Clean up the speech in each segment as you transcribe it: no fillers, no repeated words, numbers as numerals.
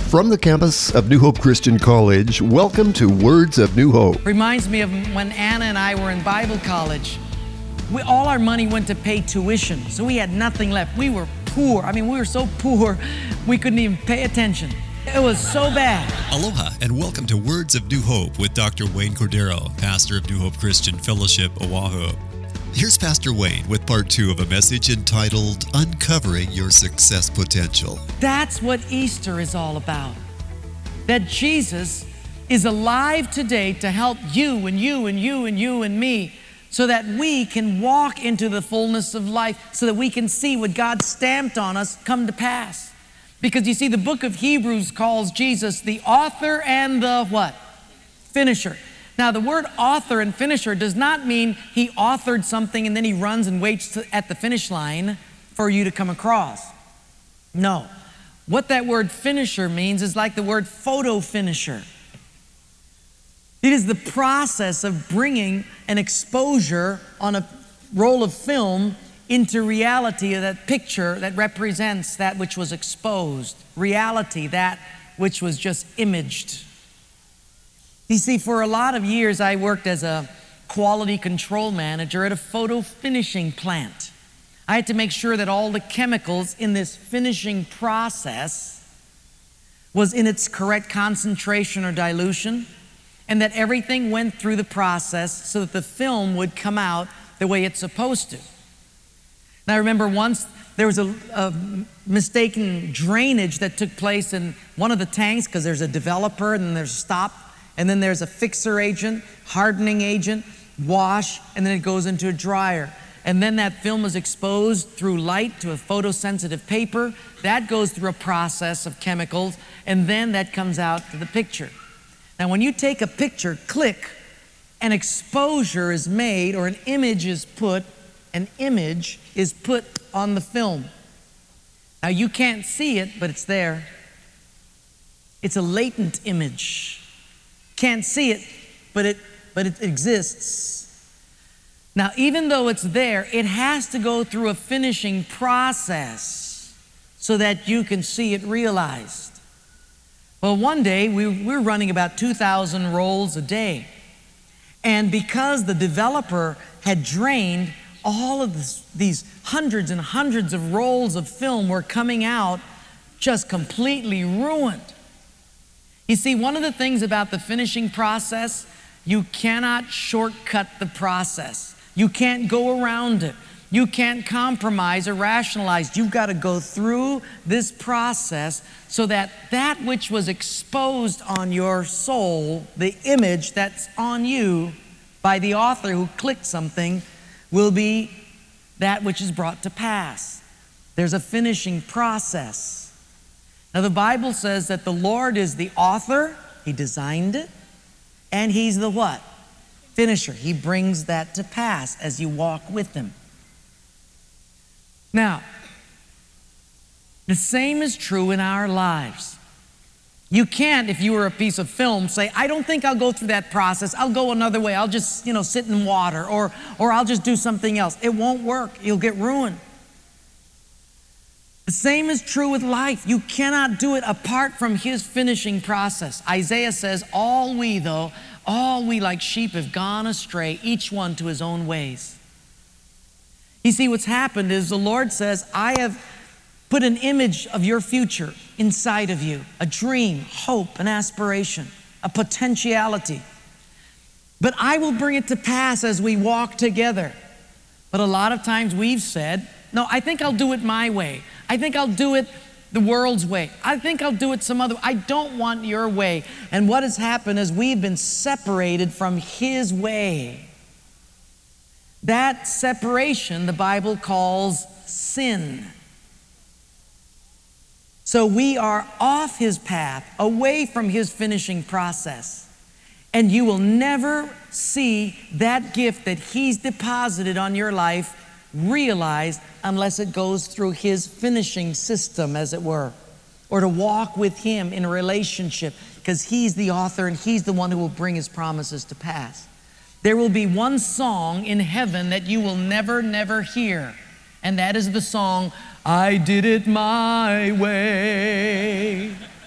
From the campus of New Hope Christian College, welcome to Words of New Hope. Reminds me of when Anna and I were in Bible college. All our money went to pay tuition, so we had nothing left. We were poor. We were so poor, we couldn't even pay attention. It was so bad. Aloha, and welcome to Words of New Hope with Dr. Wayne Cordero, pastor of New Hope Christian Fellowship, Oahu. Here's Pastor Wayne with part 2 of a message entitled, Uncovering Your Success Potential. That's what Easter is all about. That Jesus is alive today to help you and you and you and you and me so that we can walk into the fullness of life, so that we can see what God stamped on us come to pass. Because you see, the book of Hebrews calls Jesus the author and the what? Finisher. Now, the word author and finisher does not mean he authored something and then he runs and waits at the finish line for you to come across. No. What that word finisher means is like the word photo finisher. It is the process of bringing an exposure on a roll of film into reality, of that picture that represents that which was exposed. Reality, that which was just imaged. You see, for a lot of years, I worked as a quality control manager at a photo finishing plant. I had to make sure that all the chemicals in this finishing process was in its correct concentration or dilution, and that everything went through the process so that the film would come out the way it's supposed to. Now, I remember once there was a mistaken drainage that took place in one of the tanks, because there's a developer and then there's a stop, and then there's a fixer agent, hardening agent, wash, and then it goes into a dryer. And then that film is exposed through light to a photosensitive paper. That goes through a process of chemicals, and then that comes out to the picture. Now, when you take a picture, click, an exposure is made, or an image is put on the film. Now, you can't see it, but it's there. It's a latent image. Can't see it, but it exists. Now, even though it's there, it has to go through a finishing process so that you can see it realized. Well, one day, we're running about 2,000 rolls a day. And because the developer had drained, all of these hundreds and hundreds of rolls of film were coming out just completely ruined. You see, one of the things about the finishing process, you cannot shortcut the process. You can't go around it. You can't compromise or rationalize. You've got to go through this process so that that which was exposed on your soul, the image that's on you by the author who clicked something, will be that which is brought to pass. There's a finishing process. Now, the Bible says that the Lord is the author, He designed it, and He's the what? Finisher. He brings that to pass as you walk with Him. Now, the same is true in our lives. You can't, if you were a piece of film, say, I don't think I'll go through that process. I'll go another way. I'll just, sit in water, or I'll just do something else. It won't work. You'll get ruined. The same is true with life. You cannot do it apart from His finishing process. Isaiah says, all we like sheep have gone astray, each one to his own ways. You see, what's happened is the Lord says, I have put an image of your future inside of you, a dream, hope, an aspiration, a potentiality. But I will bring it to pass as we walk together. But a lot of times we've said, no, I think I'll do it my way. I think I'll do it the world's way. I think I'll do it some other way. I don't want your way. And what has happened is we've been separated from His way. That separation, the Bible calls sin. So we are off His path, away from His finishing process. And you will never see that gift that He's deposited on your life realized unless it goes through His finishing system, as it were, or to walk with Him in a relationship, because He's the author and He's the one who will bring His promises to pass. There will be one song in heaven that you will never hear, and that is the song, I did it my way.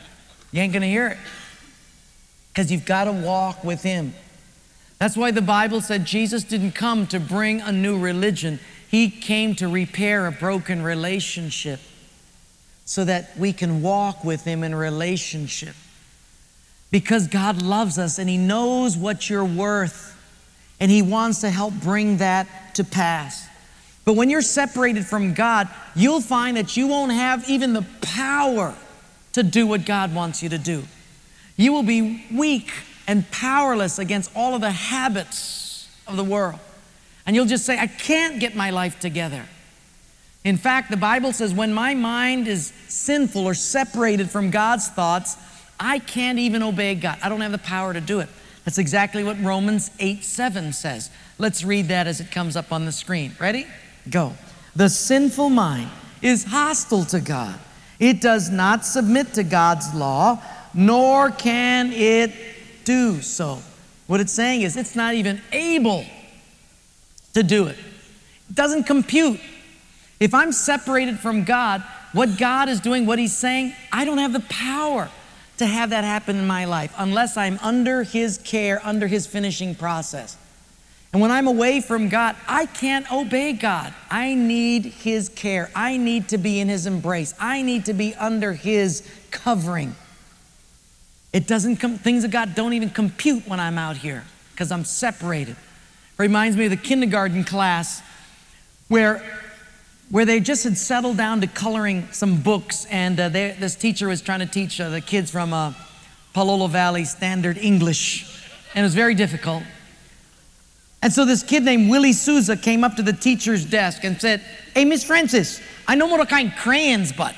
You ain't going to hear it because you've got to walk with Him. That's why the Bible said Jesus didn't come to bring a new religion. He came to repair a broken relationship so that we can walk with Him in relationship. Because God loves us and He knows what you're worth, and He wants to help bring that to pass. But when you're separated from God, you'll find that you won't have even the power to do what God wants you to do. You will be weak and powerless against all of the habits of the world. And you'll just say, I can't get my life together. In fact, the Bible says when my mind is sinful or separated from God's thoughts, I can't even obey God. I don't have the power to do it. That's exactly what Romans 8:7 says. Let's read that as it comes up on the screen. Ready? Go. The sinful mind is hostile to God. It does not submit to God's law, nor can it do so. What it's saying is it's not even able to do it. It doesn't compute. If I'm separated from God, what God is doing, what He's saying, I don't have the power to have that happen in my life unless I'm under His care, under His finishing process. And when I'm away from God, I can't obey God. I need His care. I need to be in His embrace. I need to be under His covering. It doesn't things of God don't even compute when I'm out here because I'm separated. It reminds me of the kindergarten class where they just had settled down to coloring some books, and this teacher was trying to teach the kids from Palolo Valley Standard English, and it was very difficult. And so this kid named Willie Souza came up to the teacher's desk and said, "Hey, Miss Francis, I know what kind of crayons, but..."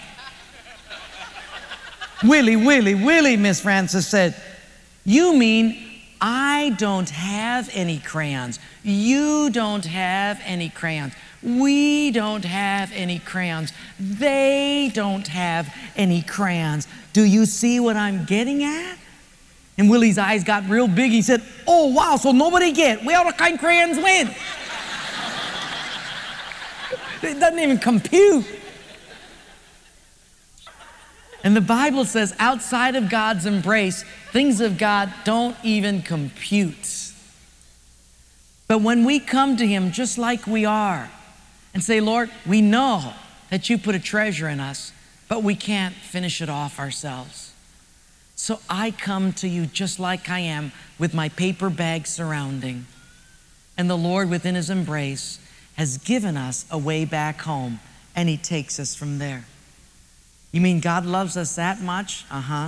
Willie, Miss Francis said, "You mean I don't have any crayons. You don't have any crayons. We don't have any crayons. They don't have any crayons. Do you see what I'm getting at?" And Willie's eyes got real big. He said, "Oh, wow, so nobody get. Well, what kind of crayons win?" It doesn't even compute. And the Bible says outside of God's embrace, things of God don't even compute. But when we come to Him just like we are and say, "Lord, we know that You put a treasure in us, but we can't finish it off ourselves. So I come to You just like I am with my paper bag surrounding." And the Lord within His embrace has given us a way back home, and He takes us from there. You mean God loves us that much?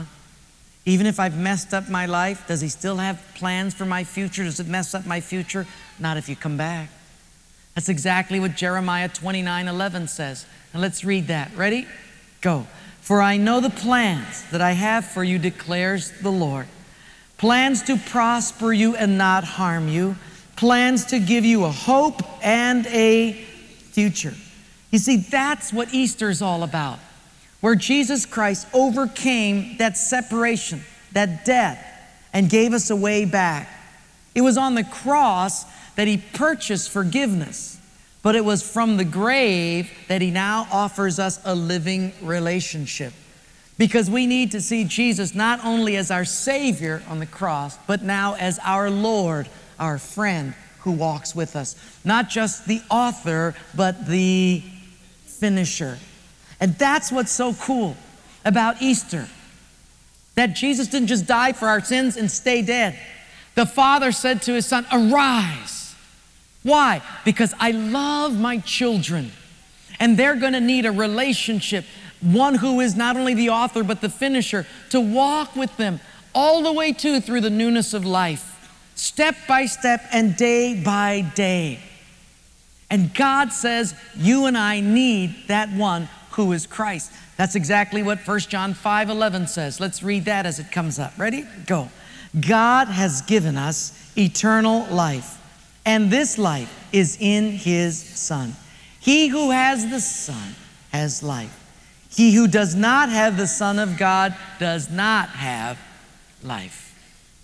Even if I've messed up my life, does He still have plans for my future? Does it mess up my future? Not if you come back. That's exactly what Jeremiah 29:11 says. And let's read that. Ready? Go. "For I know the plans that I have for you, declares the Lord. Plans to prosper you and not harm you. Plans to give you a hope and a future." You see, that's what Easter is all about. Where Jesus Christ overcame that separation, that death, and gave us a way back. It was on the cross that He purchased forgiveness, but it was from the grave that He now offers us a living relationship. Because we need to see Jesus not only as our Savior on the cross, but now as our Lord, our friend who walks with us. Not just the author, but the finisher. And that's what's so cool about Easter. That Jesus didn't just die for our sins and stay dead. The Father said to His Son, "Arise." Why? Because I love my children. And they're going to need a relationship. One who is not only the author, but the finisher. To walk with them all the way through the newness of life. Step by step and day by day. And God says, you and I need that one who is Christ. That's exactly what 1 John 5:11 says. Let's read that as it comes up. Ready? Go. "God has given us eternal life, and this life is in His Son. He who has the Son has life. He who does not have the Son of God does not have life."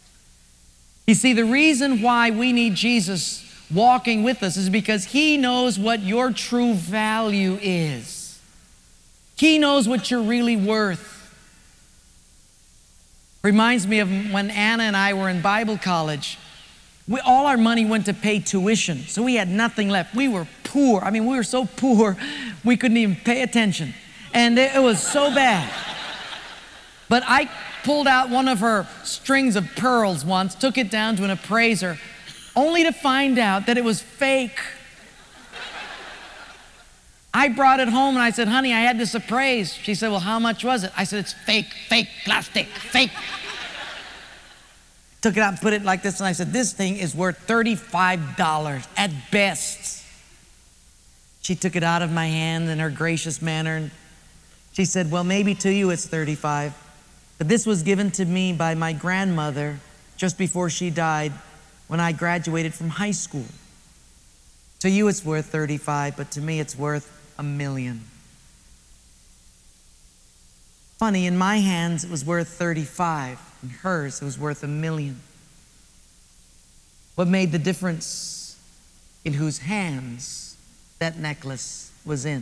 You see, the reason why we need Jesus walking with us is because He knows what your true value is. He knows what you're really worth. Reminds me of when Anna and I were in Bible college. All our money went to pay tuition, so we had nothing left. We were poor. I mean, we were so poor, we couldn't even pay attention. And it was so bad. But I pulled out one of her strings of pearls once, took it down to an appraiser, only to find out that it was fake. I brought it home and I said, honey, I had this appraised. She said, well, how much was it? I said, it's fake, plastic, fake. Took it out and put it like this, and I said, this thing is worth $35 at best. She took it out of my hand in her gracious manner, and she said, well, maybe to you it's 35, but this was given to me by my grandmother just before she died when I graduated from high school. To you it's worth 35, but to me it's worth $1 million. Funny, in my hands it was worth 35. In hers, it was worth $1 million. What made the difference? In whose hands that necklace was in.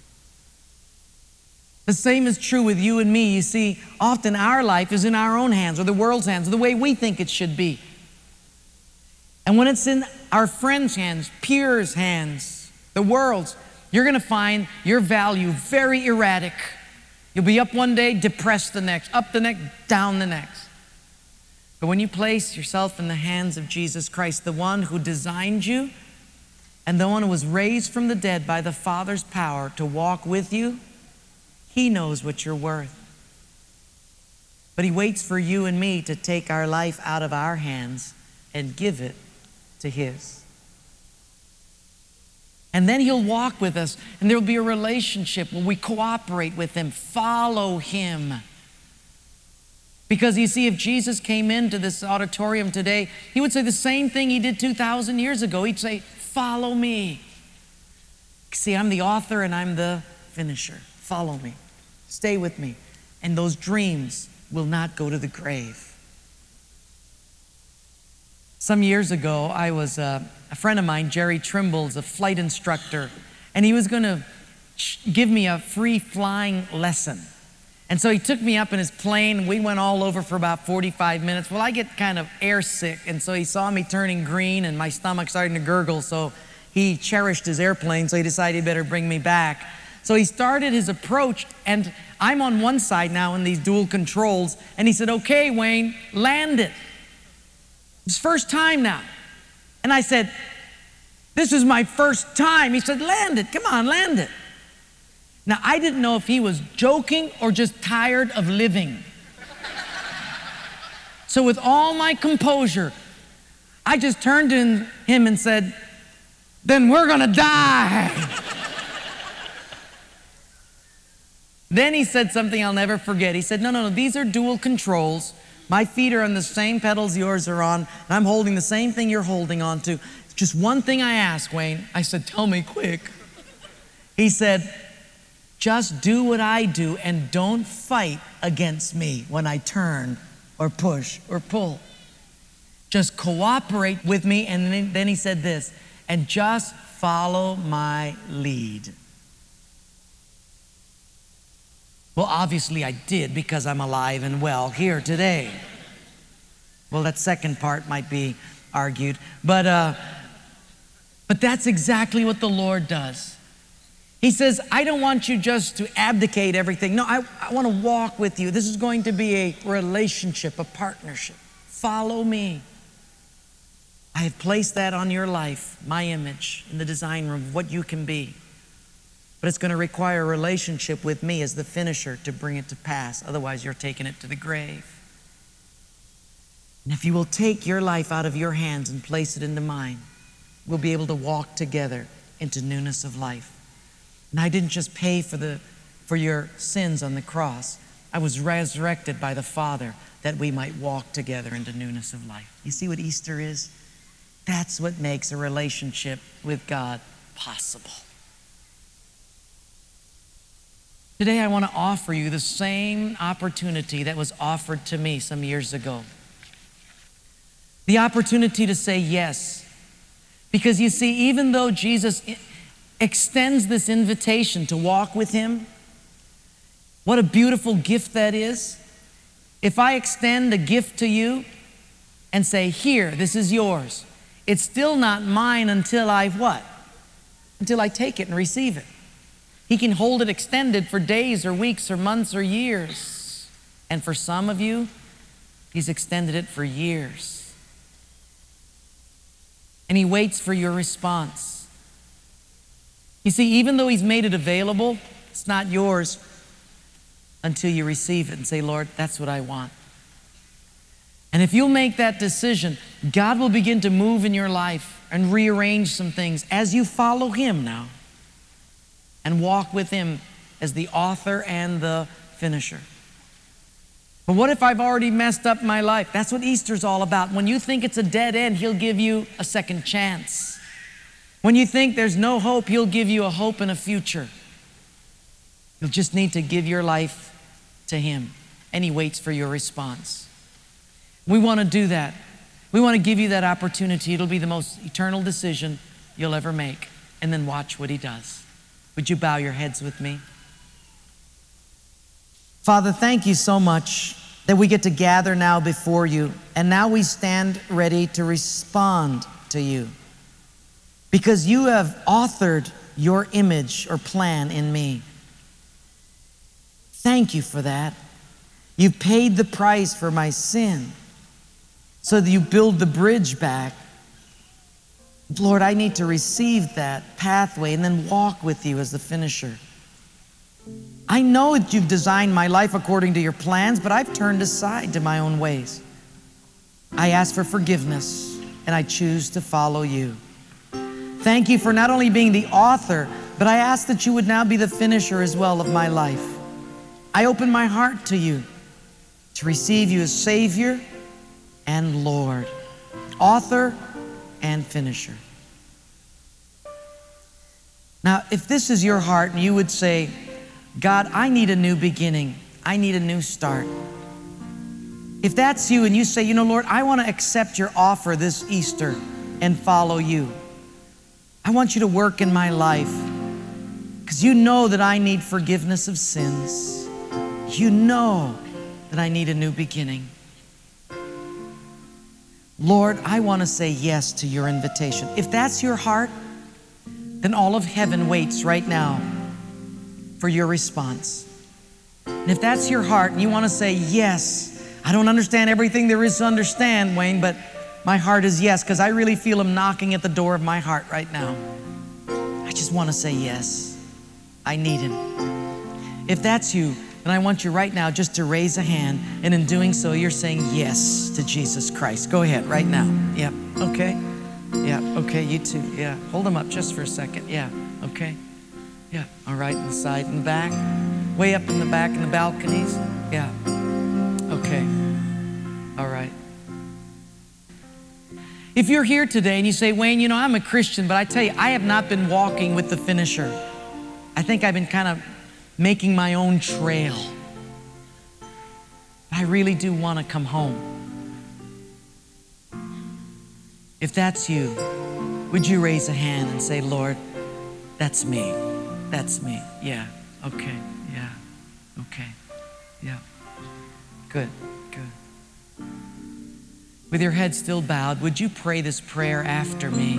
The same is true with you and me. You see, often our life is in our own hands, or the world's hands, or the way we think it should be. And when it's in our friends' hands, peers' hands, the world's, you're going to find your value very erratic. You'll be up one day, depressed the next, up the next, down the next. But when you place yourself in the hands of Jesus Christ, the one who designed you and the one who was raised from the dead by the Father's power to walk with you, He knows what you're worth. But He waits for you and me to take our life out of our hands and give it to His. And then He'll walk with us, and there will be a relationship where we cooperate with Him, follow Him. Because you see, if Jesus came into this auditorium today, He would say the same thing He did 2,000 years ago. He'd say, follow me. See, I'm the author and I'm the finisher. Follow me. Stay with me. And those dreams will not go to the grave. Some years ago, I was a friend of mine, Jerry Trimble's a flight instructor, and he was going to give me a free flying lesson. And so he took me up in his plane. We went all over for about 45 minutes. Well, I get kind of air sick, and so he saw me turning green and my stomach starting to gurgle, so he cherished his airplane, so he decided he better bring me back. So he started his approach, and I'm on one side now in these dual controls, and he said, okay, Wayne, land it. It's first time now. And I said, this is my first time. He said, land it, come on, land it. Now, I didn't know if he was joking or just tired of living. So with all my composure, I just turned to him and said, then we're gonna die. Then he said something I'll never forget. He said, no, these are dual controls. My feet are on the same pedals yours are on, and I'm holding the same thing you're holding on to. It's just one thing I ask, Wayne. I said, tell me quick. He said, just do what I do and don't fight against me when I turn or push or pull. Just cooperate with me. And then he said this, and just follow my lead. Well, obviously I did, because I'm alive and well here today. Well, that second part might be argued, but that's exactly what the Lord does. He says, I don't want you just to abdicate everything. No, I want to walk with you. This is going to be a relationship, a partnership. Follow me. I have placed that on your life, my image, in the design room of what you can be. But it's going to require a relationship with me as the finisher to bring it to pass. Otherwise, you're taking it to the grave. And if you will take your life out of your hands and place it into mine, we'll be able to walk together into newness of life. And I didn't just pay for your sins on the cross. I was resurrected by the Father that we might walk together into newness of life. You see what Easter is? That's what makes a relationship with God possible. Today I want to offer you the same opportunity that was offered to me some years ago. The opportunity to say yes. Because you see, even though Jesus extends this invitation to walk with Him, what a beautiful gift that is. If I extend a gift to you and say, here, this is yours, it's still not mine until I what? Until I take it and receive it. He can hold it extended for days or weeks or months or years. And for some of you, He's extended it for years. And He waits for your response. You see, even though He's made it available, it's not yours until you receive it and say, Lord, that's what I want. And if you'll make that decision, God will begin to move in your life and rearrange some things as you follow Him now and walk with Him as the author and the finisher. But what if I've already messed up my life? That's what Easter's all about. When you think it's a dead end, He'll give you a second chance. When you think there's no hope, He'll give you a hope and a future. You'll just need to give your life to Him, and He waits for your response. We want to do that. We want to give you that opportunity. It'll be the most eternal decision you'll ever make. And then watch what He does. Would you bow your heads with me? Father, thank you so much that we get to gather now before you. And now we stand ready to respond to you. Because you have authored your image or plan in me. Thank you for that. You paid the price for my sin so that you build the bridge back. Lord, I need to receive that pathway and then walk with you as the finisher. I know that you've designed my life according to your plans, but I've turned aside to my own ways. I ask for forgiveness, and I choose to follow you. Thank you for not only being the author, but I ask that you would now be the finisher as well of my life. I open my heart to you to receive you as Savior and Lord, author and finisher. Now, if this is your heart and you would say, God, I need a new beginning. I need a new start. If that's you and you say, Lord, I want to accept your offer this Easter and follow you. I want you to work in my life because you know that I need forgiveness of sins. You know that I need a new beginning. Lord, I want to say yes to your invitation. If that's your heart, then all of heaven waits right now for your response. And if that's your heart and you want to say yes, I don't understand everything there is to understand, Wayne, but my heart is yes, because I really feel Him knocking at the door of my heart right now. I just want to say yes. I need Him. If that's you, then I want you right now just to raise a hand, and in doing so, you're saying yes to Jesus Christ. Go ahead right now. Yeah, okay. Yeah, okay, you too. Yeah, hold them up just for a second. Yeah, okay. Yeah, all right, in the side and back. Way up in the back in the balconies. Yeah, okay. All right. If you're here today and you say, Wayne, I'm a Christian, but I tell you, I have not been walking with the finisher. I think I've been kind of making my own trail. I really do want to come home. If that's you, would you raise a hand and say, Lord, that's me. That's me. Yeah. Okay. Yeah. Okay. Yeah. Good. Good. With your head still bowed, would you pray this prayer after me?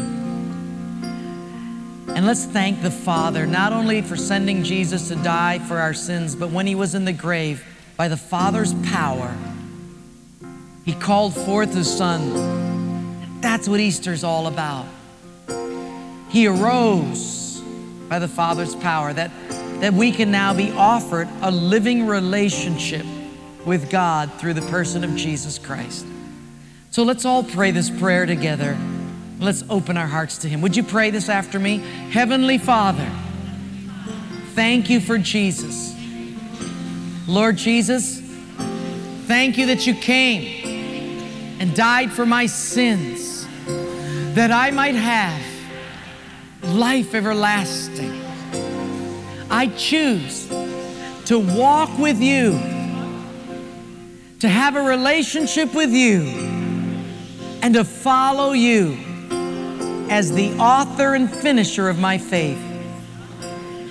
And let's thank the Father, not only for sending Jesus to die for our sins, but when He was in the grave, by the Father's power, He called forth His Son. That's what Easter's all about. He arose by the Father's power, that we can now be offered a living relationship with God through the person of Jesus Christ. So let's all pray this prayer together. Let's open our hearts to Him. Would you pray this after me? Heavenly Father, thank you for Jesus. Lord Jesus, thank you that you came and died for my sins, that I might have life everlasting. I choose to walk with you, to have a relationship with you, and to follow you as the author and finisher of my faith.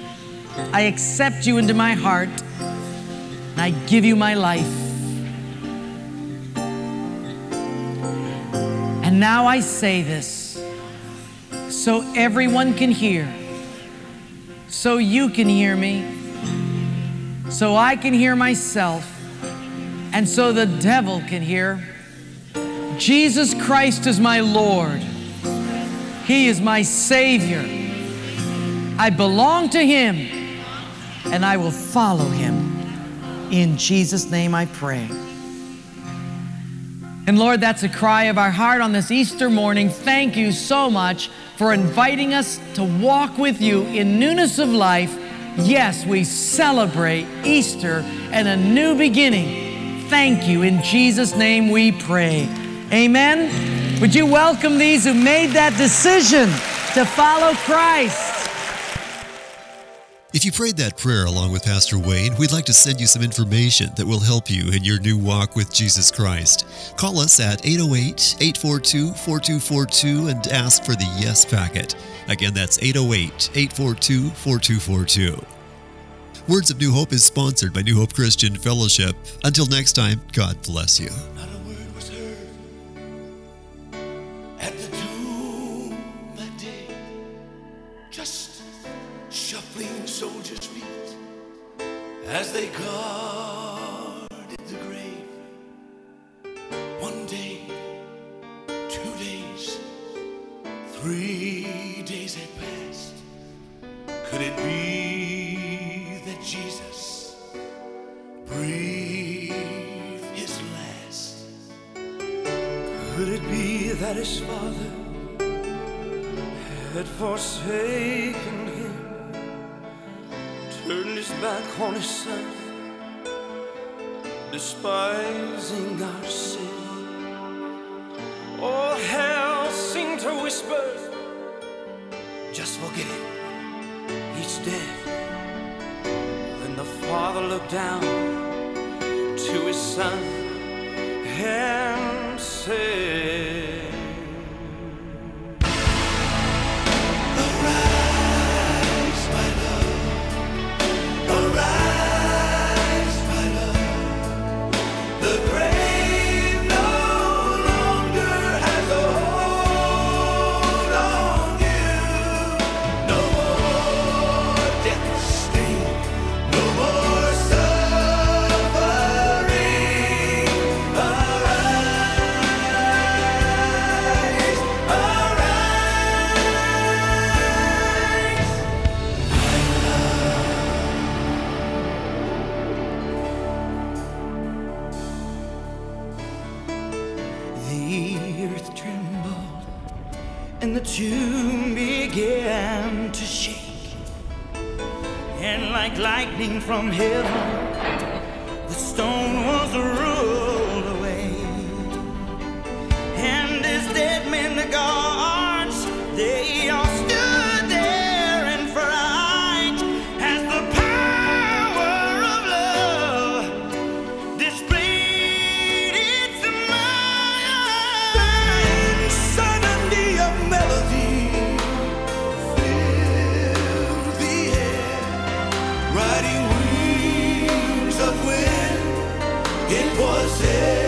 I accept you into my heart, and I give you my life. And now I say this so everyone can hear, so you can hear me, so I can hear myself, and so the devil can hear. Jesus Christ is my Lord. He is my Savior. I belong to Him, and I will follow Him. In Jesus' name I pray. And Lord, that's a cry of our heart on this Easter morning. Thank you so much for inviting us to walk with you in newness of life. Yes, we celebrate Easter and a new beginning. Thank you. In Jesus' name we pray. Amen. Would you welcome these who made that decision to follow Christ? If you prayed that prayer along with Pastor Wayne, we'd like to send you some information that will help you in your new walk with Jesus Christ. Call us at 808-842-4242 and ask for the Yes Packet. Again, that's 808-842-4242. Words of New Hope is sponsored by New Hope Christian Fellowship. Until next time, God bless you. Not a word was heard at the tomb that day. Just shuffling soldiers' feet as they guarded the grave. 1 day, 2 days, 3 days had passed. Could it be that Jesus breathed his last? Could it be that his father had forsaken him, turned his back on his son, despising our sin? All hell seemed to whisper, just forget it, he's dead. Then the father looked down to his son and said, arise, my love, arise, my love. The grave no longer has a hold on you. No more death sting, no more suffering. Arise, arise, the earth trembled and the tomb began to shake, and like lightning from heaven, the stone was rolled away. And as dead men, the guards, they all stood there in fright as the power of love displayed its might. Suddenly a melody filled the air, riding wings of wind. It was